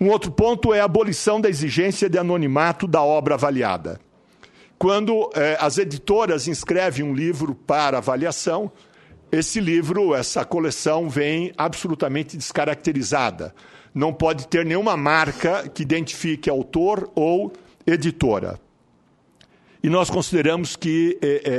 Um outro ponto é a abolição da exigência de anonimato da obra avaliada. Quando as editoras inscrevem um livro para avaliação, esse livro, essa coleção, vem absolutamente descaracterizada. Não pode ter nenhuma marca que identifique autor ou editora. E nós consideramos que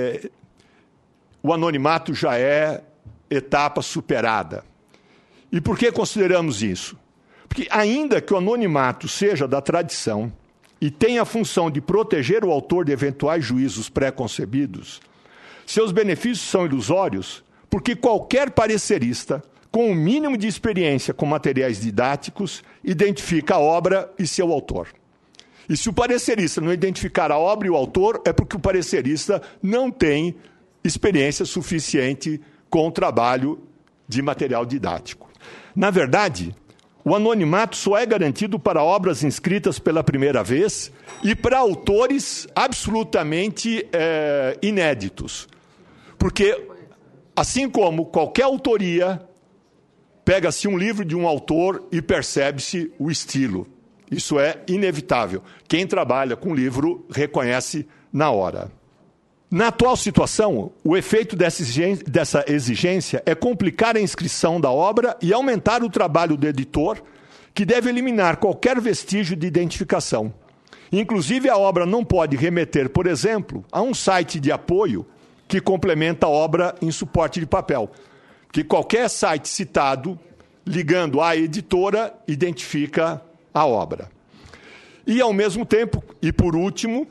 o anonimato já é etapa superada. E por que consideramos isso? Porque ainda que o anonimato seja da tradição e tenha a função de proteger o autor de eventuais juízos pré-concebidos, seus benefícios são ilusórios, porque qualquer parecerista, com o mínimo de experiência com materiais didáticos, identifica a obra e seu autor. E se o parecerista não identificar a obra e o autor, é porque o parecerista não tem experiência suficiente com o trabalho de material didático. Na verdade, o anonimato só é garantido para obras inscritas pela primeira vez e para autores absolutamente inéditos. Porque, assim como qualquer autoria, pega-se um livro de um autor e percebe-se o estilo. Isso é inevitável. Quem trabalha com livro reconhece na hora. Na atual situação, o efeito dessa exigência é complicar a inscrição da obra e aumentar o trabalho do editor, que deve eliminar qualquer vestígio de identificação. Inclusive, a obra não pode remeter, por exemplo, a um site de apoio que complementa a obra em suporte de papel, que qualquer site citado, ligando à editora, identifica a obra. E, ao mesmo tempo, e por último,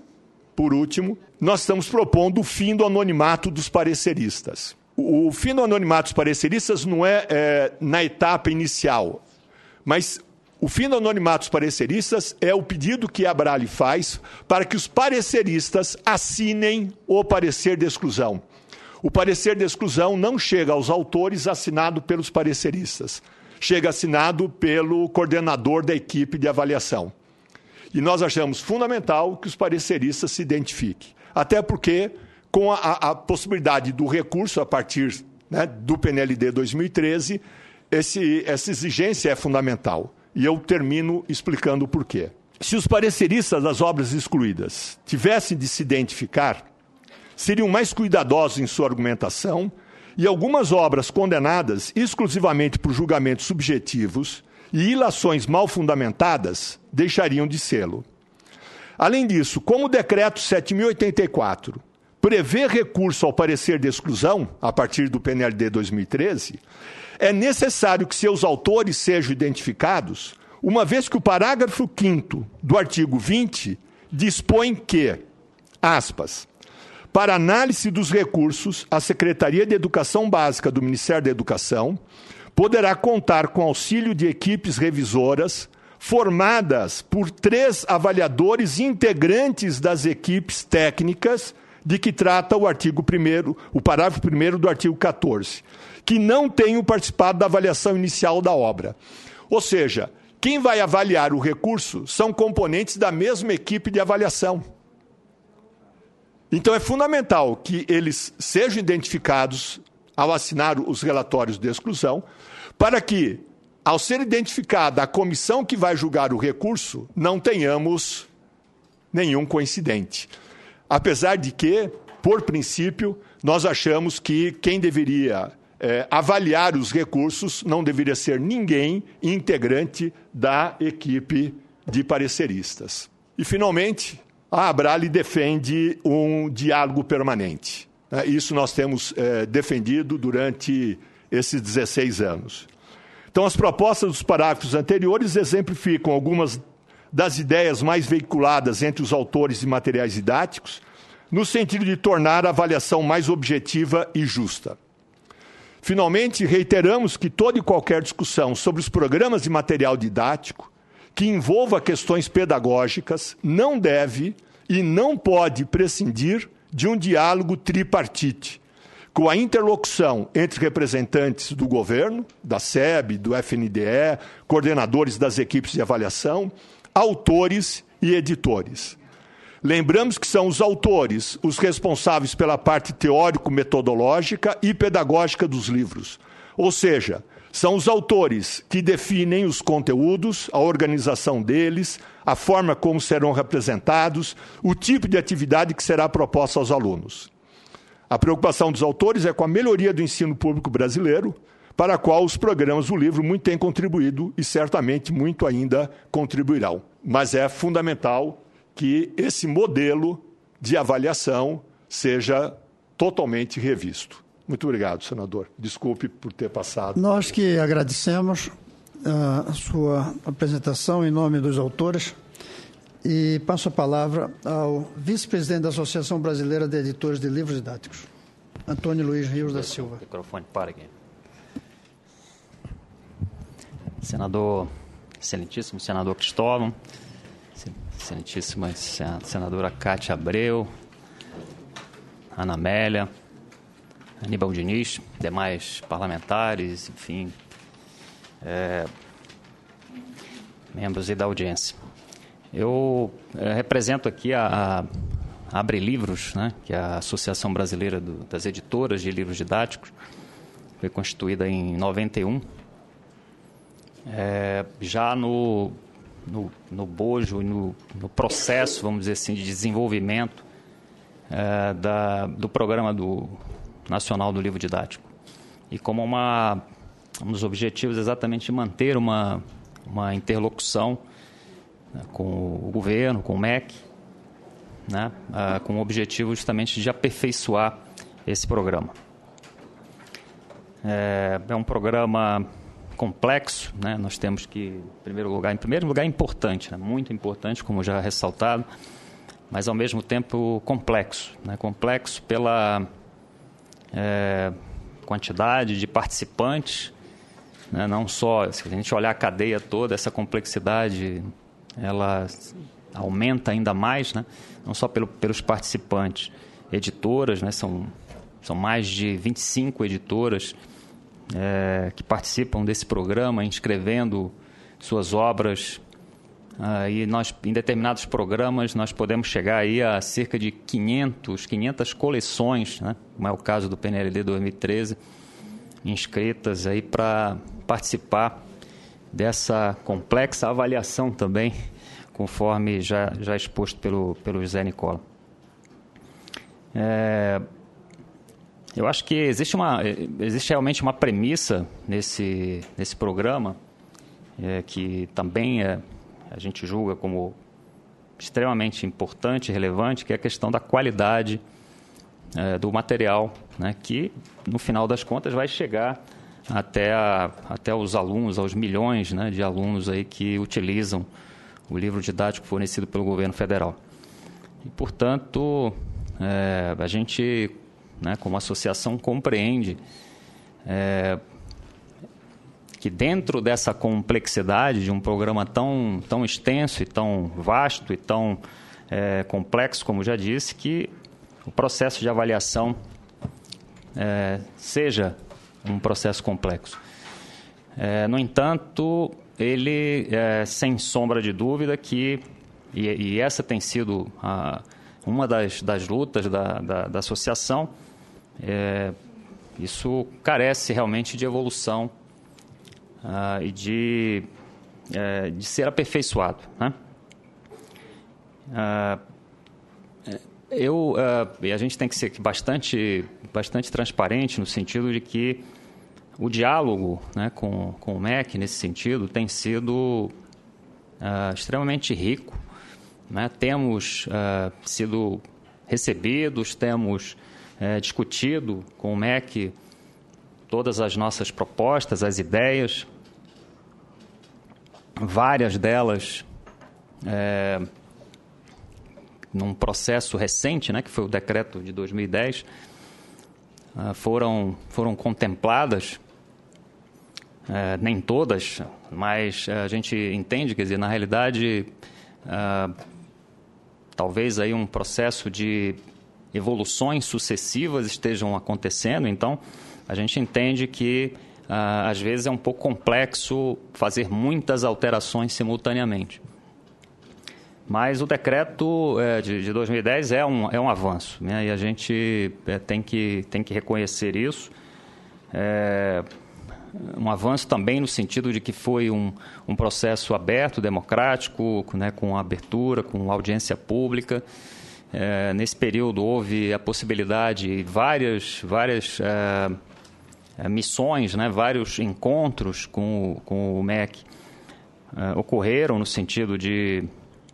nós estamos propondo o fim do anonimato dos pareceristas. O fim do anonimato dos pareceristas não é na etapa inicial, mas o fim do anonimato dos pareceristas é o pedido que a Abrale faz para que os pareceristas assinem o parecer de exclusão. O parecer de exclusão não chega aos autores assinado pelos pareceristas, chega assinado pelo coordenador da equipe de avaliação. E nós achamos fundamental que os pareceristas se identifiquem. Até porque, com a possibilidade do recurso a partir do PNLD 2013, essa exigência é fundamental. E eu termino explicando o porquê. Se os pareceristas das obras excluídas tivessem de se identificar, seriam mais cuidadosos em sua argumentação e algumas obras condenadas exclusivamente por julgamentos subjetivos e ilações mal fundamentadas deixariam de sê-lo. Além disso, como o Decreto 7.084 prevê recurso ao parecer de exclusão, a partir do PNLD 2013, é necessário que seus autores sejam identificados, uma vez que o parágrafo 5º do artigo 20 dispõe que, aspas, para análise dos recursos, a Secretaria de Educação Básica do Ministério da Educação poderá contar com auxílio de equipes revisoras formadas por 3 avaliadores integrantes das equipes técnicas de que trata o parágrafo 1º do artigo 14, que não tenham participado da avaliação inicial da obra. Ou seja, quem vai avaliar o recurso são componentes da mesma equipe de avaliação. Então, é fundamental que eles sejam identificados ao assinar os relatórios de exclusão, para que, ao ser identificada a comissão que vai julgar o recurso, não tenhamos nenhum coincidente. Apesar de que, por princípio, nós achamos que quem deveria avaliar os recursos não deveria ser ninguém integrante da equipe de pareceristas. E, finalmente, a Abrale defende um diálogo permanente. Isso nós temos defendido durante esses 16 anos. Então, as propostas dos parágrafos anteriores exemplificam algumas das ideias mais veiculadas entre os autores de materiais didáticos, no sentido de tornar a avaliação mais objetiva e justa. Finalmente, reiteramos que toda e qualquer discussão sobre os programas de material didático que envolva questões pedagógicas não deve e não pode prescindir de um diálogo tripartite, com a interlocução entre representantes do governo, da SEB, do FNDE, coordenadores das equipes de avaliação, autores e editores. Lembramos que são os autores os responsáveis pela parte teórico-metodológica e pedagógica dos livros. Ou seja, São os autores que definem os conteúdos, a organização deles, a forma como serão representados, o tipo de atividade que será proposta aos alunos. A preocupação dos autores é com a melhoria do ensino público brasileiro, para a qual os programas do livro muito têm contribuído e certamente muito ainda contribuirão. Mas é fundamental que esse modelo de avaliação seja totalmente revisto. Muito obrigado, senador. Desculpe por ter passado. Nós que agradecemos a sua apresentação em nome dos autores e passo a palavra ao vice-presidente da Associação Brasileira de Editores de Livros Didáticos, Antônio Luiz Rios da Silva. O microfone para aqui. Senador, excelentíssimo senador Cristóvão, excelentíssima senadora Cátia Abreu, Ana Amélia, Aníbal Diniz, demais parlamentares, enfim, membros da audiência. Eu represento aqui a Abre Livros, né, que é a Associação Brasileira das Editoras de Livros Didáticos, foi constituída em 91, já no bojo e no processo, vamos dizer assim, de desenvolvimento do Programa Nacional do Livro Didático. E como um dos objetivos exatamente manter uma interlocução, né, com o governo, com o MEC, né, com o objetivo justamente de aperfeiçoar esse programa. É um programa complexo, né? Nós temos que, em primeiro lugar importante, né? Muito importante, como já ressaltado, mas ao mesmo tempo complexo, né? Complexo pela quantidade de participantes, né? Não só, se a gente olhar a cadeia toda, essa complexidade ela aumenta ainda mais, né? Não só pelos participantes, editoras, né? São mais de 25 editoras que participam desse programa, inscrevendo suas obras, e nós, em determinados programas, nós podemos chegar aí a cerca de 500 coleções, né, como é o caso do PNLD 2013, inscritas aí para participar dessa complexa avaliação também, conforme já exposto pelo José Nicola. Eu acho que existe realmente uma premissa nesse programa que também a gente julga como extremamente importante e relevante, que é a questão da qualidade do material, né, que, no final das contas, vai chegar até os alunos, aos milhões, né, de alunos aí que utilizam o livro didático fornecido pelo governo federal. E, portanto, a gente, né, como associação, compreende que dentro dessa complexidade de um programa tão extenso e tão vasto e tão complexo, como já disse, que o processo de avaliação seja um processo complexo. No entanto, ele, sem sombra de dúvida, e essa tem sido uma das lutas da associação, isso carece realmente de evolução e de ser aperfeiçoado, né? E a gente tem que ser bastante transparente no sentido de que o diálogo, né, com o MEC, nesse sentido, tem sido extremamente rico, né? Temos sido recebidos, temos discutido com o MEC todas as nossas propostas, as ideias, várias delas num processo recente, né, que foi o decreto de 2010, foram contempladas, nem todas, mas a gente entende, quer dizer, na realidade, talvez aí um processo de evoluções sucessivas estejam acontecendo, então a gente entende que às vezes é um pouco complexo fazer muitas alterações simultaneamente. Mas o decreto de 2010 é um avanço, né? E a gente tem que reconhecer isso. avanço também no sentido de que foi um processo aberto, democrático, né, com abertura, com audiência pública. Nesse período houve a possibilidade, várias missões, né, vários encontros com o MEC ocorreram no sentido de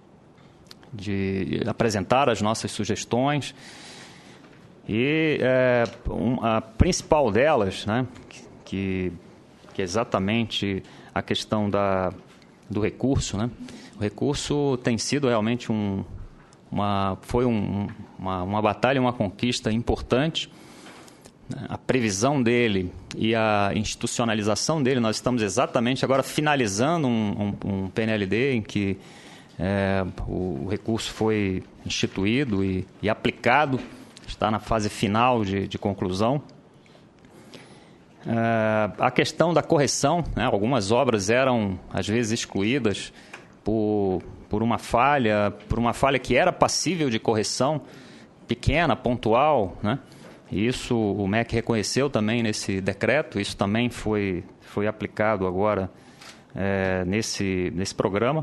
apresentar as nossas sugestões. E a principal delas, né, que é exatamente a questão do recurso, né? O recurso tem sido realmente uma batalha, uma conquista importante. A previsão dele e a institucionalização dele, nós estamos exatamente agora finalizando um PNLD em que o recurso foi instituído e aplicado, está na fase final de conclusão. A questão da correção, né? Algumas obras eram, às vezes, excluídas por uma falha que era passível de correção, pequena, pontual, né? E isso o MEC reconheceu também nesse decreto, isso também foi aplicado agora nesse programa.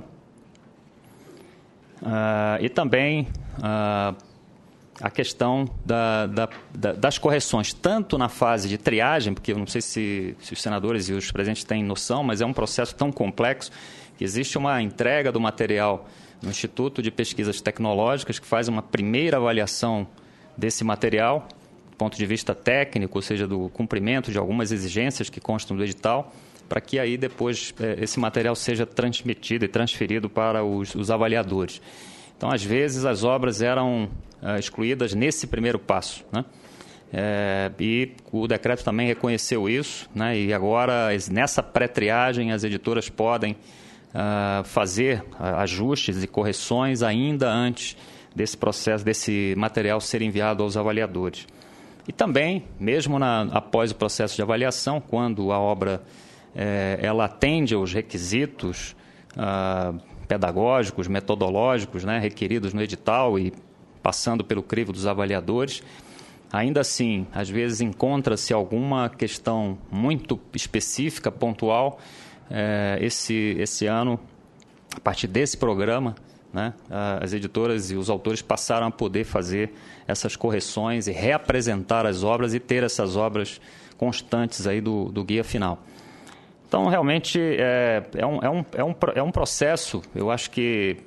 E também a questão das correções, tanto na fase de triagem, porque eu não sei se os senadores e os presidentes têm noção, mas é um processo tão complexo que existe uma entrega do material no Instituto de Pesquisas Tecnológicas, que faz uma primeira avaliação desse material, do ponto de vista técnico, ou seja, do cumprimento de algumas exigências que constam do edital, para que aí depois esse material seja transmitido e transferido para os avaliadores. Então, às vezes, as obras eram excluídas nesse primeiro passo, né? E o decreto também reconheceu isso, né? E agora, nessa pré-triagem, as editoras podem fazer ajustes e correções ainda antes desse processo, desse material ser enviado aos avaliadores. E também, mesmo após o processo de avaliação, quando a obra ela atende aos requisitos pedagógicos, metodológicos, né, requeridos no edital e passando pelo crivo dos avaliadores, ainda assim, às vezes encontra-se alguma questão muito específica, pontual. Esse ano, a partir desse programa, né, as editoras e os autores passaram a poder fazer essas correções e reapresentar as obras e ter essas obras constantes aí do guia final. Então, realmente, é um processo. Eu acho que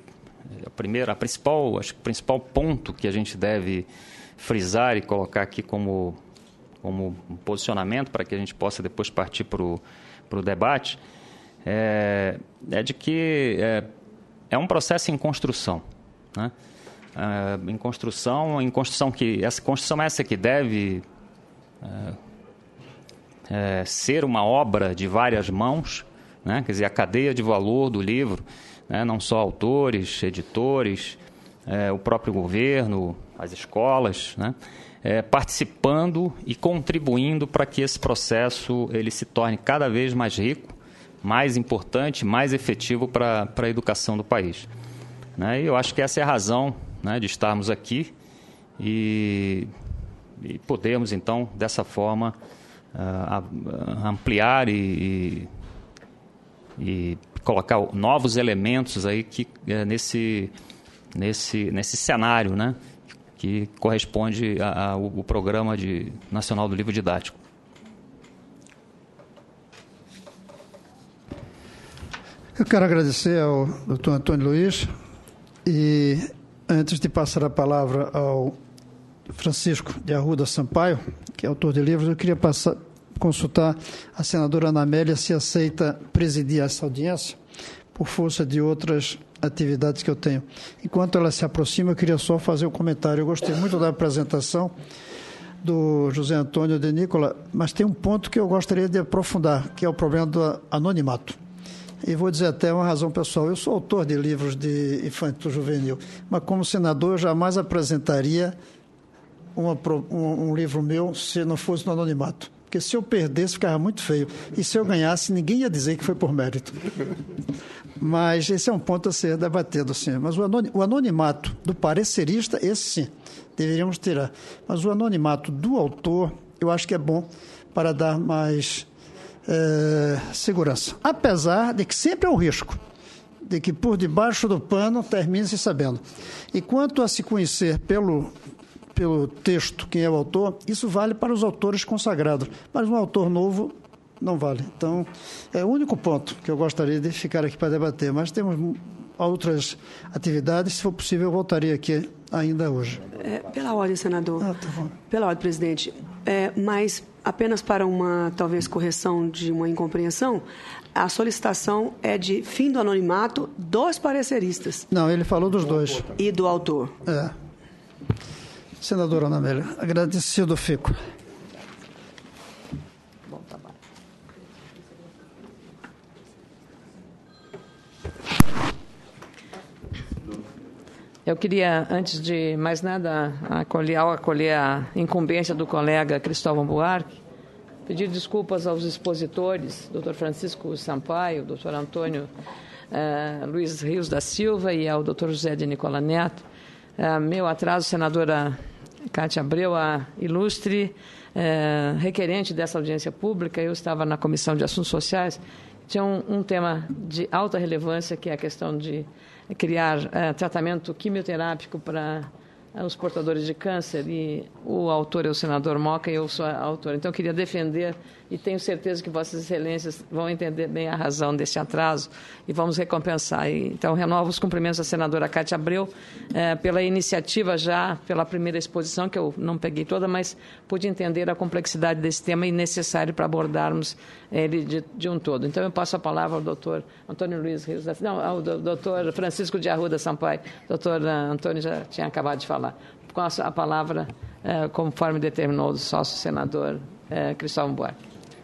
o principal ponto que a gente deve frisar e colocar aqui como um posicionamento para que a gente possa depois partir para o debate é de que é um processo em construção, né? Em construção que essa construção que deve ser uma obra de várias mãos, né? Quer dizer, a cadeia de valor do livro, né? Não só autores, editores, o próprio governo, as escolas, né? Participando e contribuindo para que esse processo ele se torne cada vez mais rico, mais importante, mais efetivo para a educação do país, né? E eu acho que essa é a razão, né, de estarmos aqui e podermos, então, dessa forma, ampliar e colocar novos elementos aí nesse cenário, né, que corresponde ao Programa Nacional do Livro Didático. Eu quero agradecer ao Dr. Antônio Luiz e, antes de passar a palavra ao Francisco de Arruda Sampaio, que é autor de livros, eu queria consultar a senadora Ana Amélia se aceita presidir essa audiência por força de outras atividades que eu tenho. Enquanto ela se aproxima, eu queria só fazer um comentário. Eu gostei muito da apresentação do José Antônio de Nicola, mas tem um ponto que eu gostaria de aprofundar, que é o problema do anonimato. E vou dizer até uma razão pessoal. Eu sou autor de livros de infanto-juvenil, mas como senador eu jamais apresentaria um livro meu se não fosse no anonimato. Porque se eu perdesse, ficava muito feio. E se eu ganhasse, ninguém ia dizer que foi por mérito. Mas esse é um ponto a ser debatido, sim. Mas o anonimato do parecerista, esse sim, deveríamos tirar. Mas o anonimato do autor, eu acho que é bom para dar mais segurança. Apesar de que sempre há o risco de que por debaixo do pano termine-se sabendo. E quanto a se conhecer pelo texto quem é o autor, isso vale para os autores consagrados, mas um autor novo não vale. Então, é o único ponto que eu gostaria de ficar aqui para debater, mas temos outras atividades, se for possível eu voltaria aqui ainda hoje. Pela ordem, senador. Tá bom. Pela ordem, presidente. Mas apenas para uma, talvez, correção de uma incompreensão, a solicitação é de fim do anonimato dos pareceristas. Não, ele falou dos dois. E do autor. Senadora Ana Amélia, agradecido fico. Bom trabalho. Eu queria, antes de mais nada, acolher a incumbência do colega Cristóvão Buarque, pedir desculpas aos expositores, Dr. Francisco Sampaio, Dr. Antônio Luiz Rios da Silva e ao Dr. José de Nicola Neto. Meu atraso, senadora Cátia Abreu, a ilustre requerente dessa audiência pública, eu estava na Comissão de Assuntos Sociais, tinha um tema de alta relevância, que é a questão de criar tratamento quimioterápico para os portadores de câncer, e o autor é o senador Moca e eu sou a autora. Então, eu queria defender, e tenho certeza que Vossas Excelências vão entender bem a razão desse atraso e vamos recompensar. Então, renovo os cumprimentos à senadora Cátia Abreu pela iniciativa já, pela primeira exposição, que eu não peguei toda, mas pude entender a complexidade desse tema e necessário para abordarmos ele de um todo. Então, eu passo a palavra ao doutor Antônio Luiz Rios, ao doutor Francisco de Arruda Sampaio. Doutor Antônio já tinha acabado de falar. Com a palavra, conforme determinou o sócio senador Cristóvão Buarque.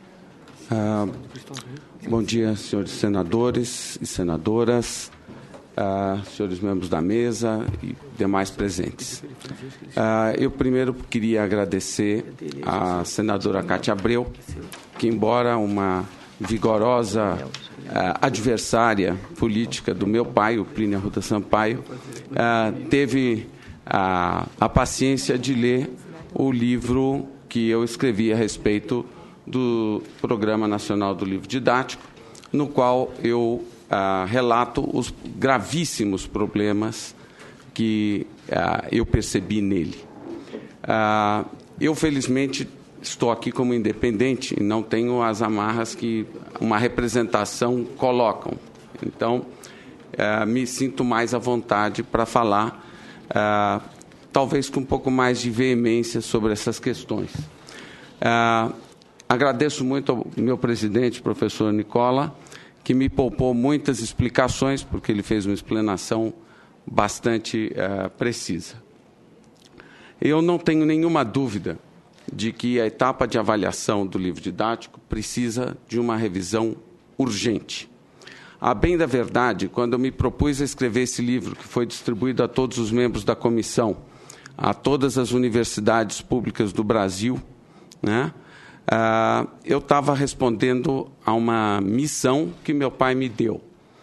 Bom dia, senhores senadores e senadoras, senhores membros da mesa e demais presentes. Eu primeiro queria agradecer à senadora Cátia Abreu, que, embora uma vigorosa adversária política do meu pai, o Plínio Arruda Sampaio, teve a paciência de ler o livro que eu escrevi a respeito do Programa Nacional do Livro Didático, no qual eu relato os gravíssimos problemas que eu percebi nele. Eu, felizmente, estou aqui como independente e não tenho as amarras que uma representação colocam. Então, me sinto mais à vontade para falar, talvez com um pouco mais de veemência sobre essas questões. Agradeço muito ao meu presidente, professor Nicola, que me poupou muitas explicações, porque ele fez uma explanação bastante precisa. Eu não tenho nenhuma dúvida de que a etapa de avaliação do livro didático precisa de uma revisão urgente. A bem da verdade, quando eu me propus a escrever esse livro, que foi distribuído a todos os membros da comissão, a todas as universidades públicas do Brasil, né, eu estava respondendo a uma missão que meu pai me deu.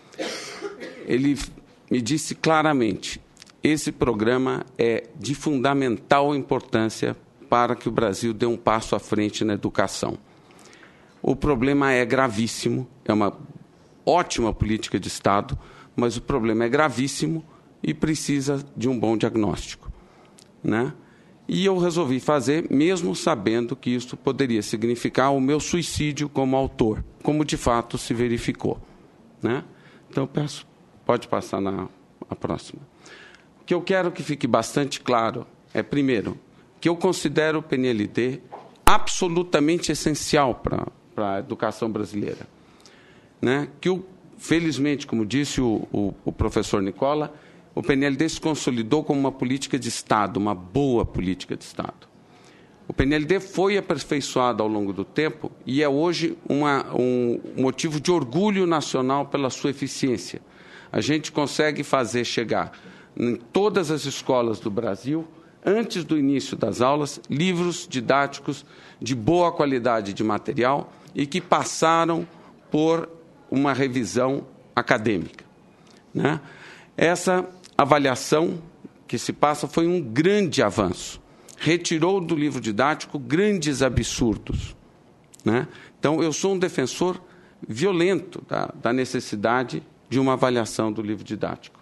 Ele me disse claramente: esse programa é de fundamental importância para que o Brasil dê um passo à frente na educação. O problema é gravíssimo, é uma ótima política de Estado, mas o problema é gravíssimo e precisa de um bom diagnóstico, né? E eu resolvi fazer, mesmo sabendo que isso poderia significar o meu suicídio como autor, como de fato se verificou, né? Então, eu peço, pode passar a próxima. O que eu quero que fique bastante claro é, primeiro, que eu considero o PNLD absolutamente essencial para a educação brasileira, né? Que, felizmente, como disse o professor Nicola, o PNLD se consolidou como uma política de Estado, uma boa política de Estado. O PNLD foi aperfeiçoado ao longo do tempo e é hoje um motivo de orgulho nacional pela sua eficiência. A gente consegue fazer chegar em todas as escolas do Brasil, antes do início das aulas, livros didáticos de boa qualidade de material e que passaram por uma revisão acadêmica, né? Essa avaliação que se passa foi um grande avanço. Retirou do livro didático grandes absurdos, né? Então, eu sou um defensor violento da necessidade de uma avaliação do livro didático.